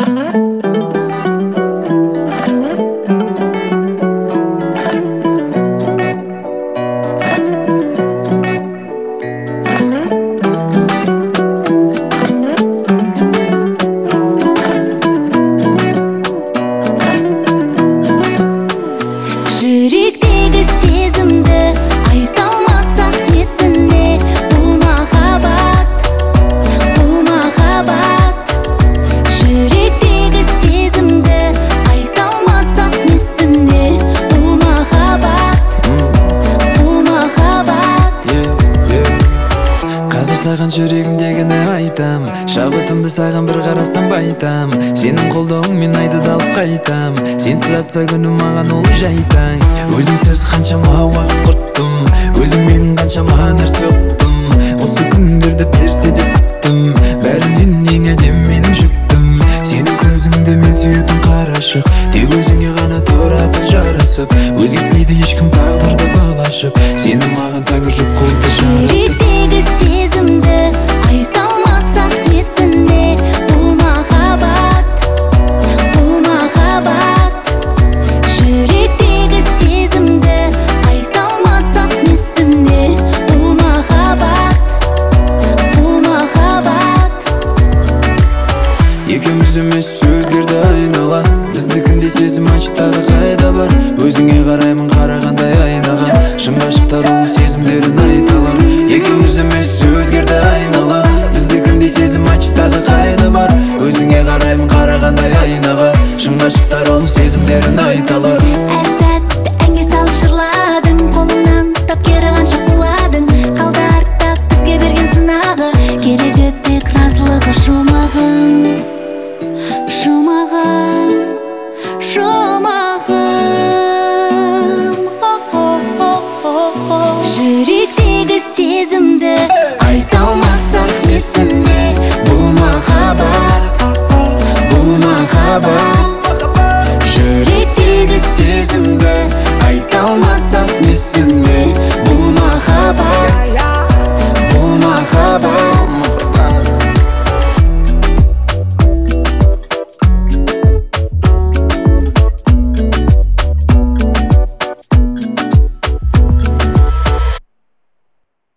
Жүректегі сезімді айта алмасақ несіне? Бұл махаббат, бұл махаббат. Жүректегі сезімді айта алмасақ несіне? Бұл махаббат, бұл махаббат. Қазір саған жүрегімдегіні айтам, шабытымды саған бір қарасам байтам. Сенің қолдауыңмен айды далып қайтам, сенсіз атса күнім маған ол жайтаң. Өзіңсіз қаншама уақыт құрттым, өзіңмен қаншама нәрсе ұқтым. Осы күндерді берсе деп күттім, бәрінен ең әдем менің жүктім. Сенің көзіңді мен сүйетін қарашық, тек өзіңе ғана тұратын жарасып. Өзгертпейді ешкім тағдырды балашып, сені маған тәңір жұп қойды жаратып. Жүректегі сезімді айта алмасақ несіне? Бұл махаббат, бұл махаббат. Жүректегі сезімді айта алмасақ несіне? Бұл махаббат, бұл махаббат. Екеуміз емес өзгерді айнала, біздікінде сезім ачтағы қайда бар? Өзіңе қараймын қарағандай айнаға, шын ғашықтар ол сезімдерін айталар. Екеуміз емес өзгерді айнала, біздікінде сезім ачтағы қайда бар? Өзіңе қараймын қарағандай айнаға, шын ғашықтар ол сезімдерін айталар. Әр сәтті әнге салып жырладың, қолымнан ұстап кері қанша құладың. Қалды артта бізге берген сынағы, керегі тек разылығы жұмағым, жұмағым, жұмағым. Жүректегі сезімді айта алмасақ несіне? Бұл махаббат, бұл махаббат. Жүректегі сезімді айта алмасақ несіне?